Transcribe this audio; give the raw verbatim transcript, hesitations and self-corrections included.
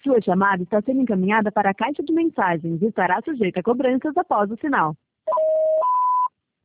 Sua chamada está sendo encaminhada para a caixa de mensagens e estará sujeita a cobranças após o sinal.